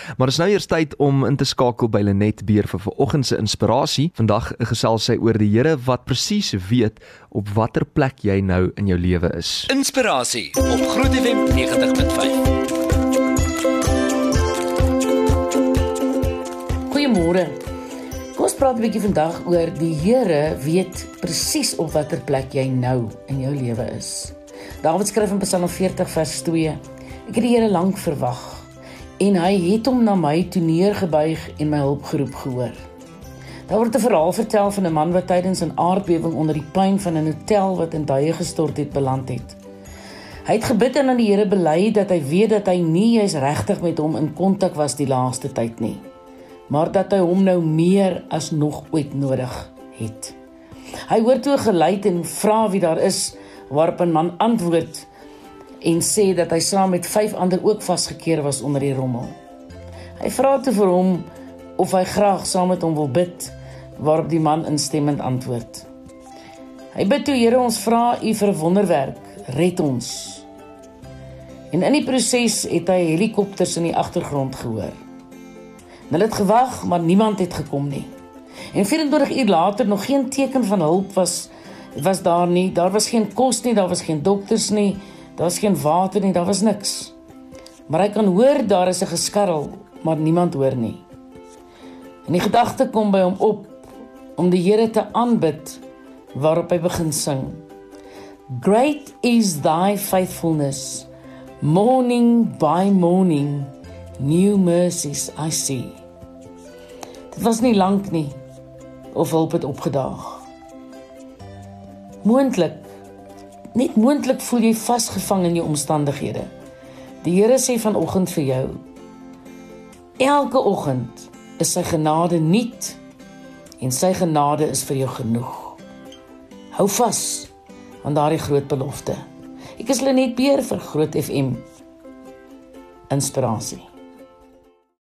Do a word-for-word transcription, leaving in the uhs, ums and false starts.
Maar is nou eers tyd om in te skakel by Lenet Beer vir vanoggend se inspirasie. Vandag gesels sy oor die Here wat presies weet op watter plek jy nou in jou lewe is. Inspirasie op Groot F M negentig punt vyf. Goeiemôre. Kom ons praat 'n bietjie vandag oor die Here weet presies op watter plek jy nou in jou lewe is. Dawid skryf in Psalm veertig vers twee: Ek het die Here lank verwag en hy het hom na my toe neergebuig en my hulpgeroep gehoor. Daar word 'n verhaal vertel van 'n man wat tydens 'n aardbewing onder die puin van 'n hotel wat in duie gestort het beland het. Hy het gebid en aan die Here bely dat hy weet dat hy nie juis regtig met hom in kontak was die laaste tyd nie, maar dat hy hom nou meer as nog ooit nodig het. Hy hoor toe geluid en vra wie daar is, waarop 'n man antwoord en sê dat hy saam met vyf ander ook vasgekeer was onder die rommel. Hy vra toe vir hom of hy graag saam met hom wil bid, waarop die man instemmend antwoord. Hy bid toe: Here, ons vra u vir 'n wonderwerk, red ons. En in die proses het hy helikopters in die agtergrond gehoor. Hulle het gewag, maar niemand het gekom nie. En vyf-en-twintig uur later nog geen teken van hulp was, was daar nie. Daar was geen kos nie, daar was geen dokters nie, daar was geen water nie, daar was niks. Maar hy kan hoor daar is 'n geskarrel, maar niemand hoor nie. En die gedagte kom by hom op om die Here te aanbid, waarop hy begin sing. Great is thy faithfulness, morning by morning, new mercies I see. Dit was nie lank nie, of hulp het opgedaag. Moontlik, net moontlik voel jy vasgevang in jou omstandighede. Die Here sê vanoggend vir jou, elke oggend is sy genade nuut en sy genade is vir jou genoeg. Hou vas aan daardie groot belofte. Ek is Lenet Beer vir Groot F M Inspirasie.